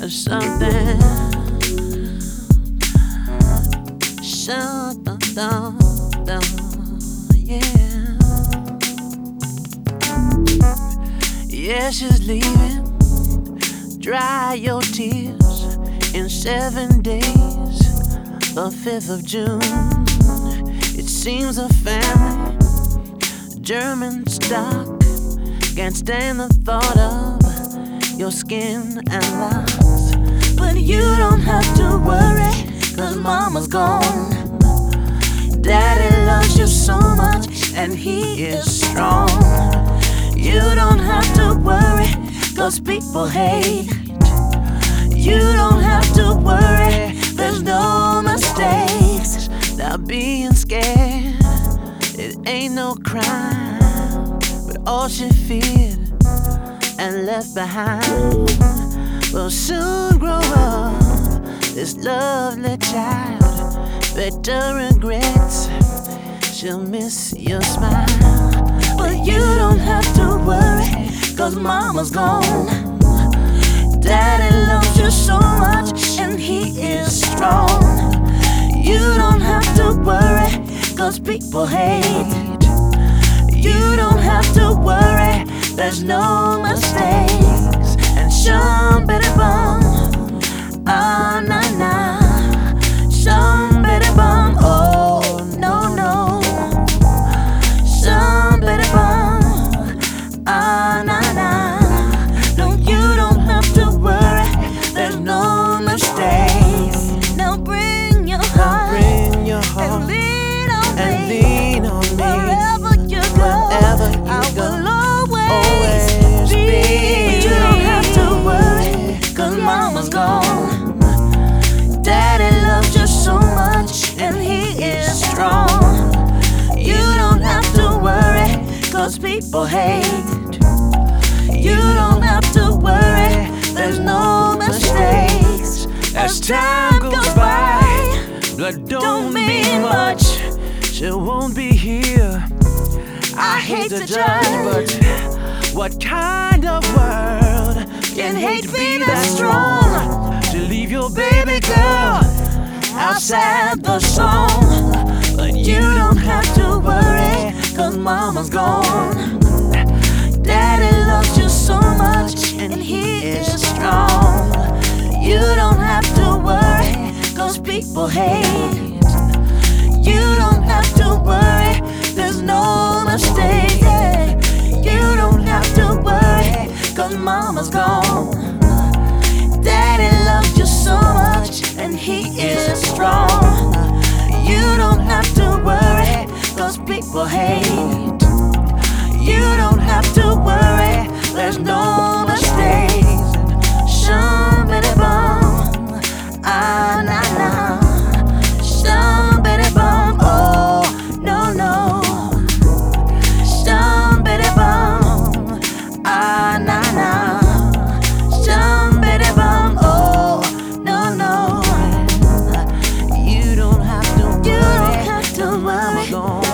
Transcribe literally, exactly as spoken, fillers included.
something. Something, yeah. Yeah, she's leaving. Dry your tears in seven days. The fifth of June. It seems a family, German stock. Can't stand the thought of your skin and locks. But you don't have to worry, 'cause mama's gone. Daddy loves you so much, and he is strong. You don't have to worry, 'cause people hate. You don't have to worry, there's no mistakes. Now being scared, it ain't no crime. But all she feared and left behind will soon grow up, this lovely child. Better regrets, she'll miss your smile. But you don't have to worry, 'cause mama's gone. Daddy loves you so much, and he is strong. You don't have to worry, 'cause people hate. You don't have to worry, there's no mistakes. And somebody bum, ah na na. Somebody bum, oh no no. Somebody bum, ah na na. No, you don't have to worry, there's no mistakes. Now bring your heart, bring your heart and lean on and me. lean on me. Wherever you go, Wherever you I go, will always, always be. be. You don't have to worry, 'cause mama's gone. Daddy loves you so much, and he is strong. You don't have to worry, 'cause people hate. You don't have to worry, there's no mistakes. As time goes by, blood don't mean much. She won't be here. I hate to judge, but what kind of world can hate be that strong? To leave your baby girl outside the song. But you don't have to worry, 'cause mama's gone. Daddy loves you so much, and he is strong. You don't have to worry, 'cause people hate. You don't have to worry, there's no mistake. You don't have to worry, 'cause mama's gone. Daddy loves you so much, and he is strong. You don't have to worry, 'cause people hate. You don't have to worry, there's no mistakes. Somebody bum, ah na na. Somebody bum, oh no no. Somebody bum, ah na na. Somebody bum, oh no no. You don't have to worry, You don't have to worry. mama's gone.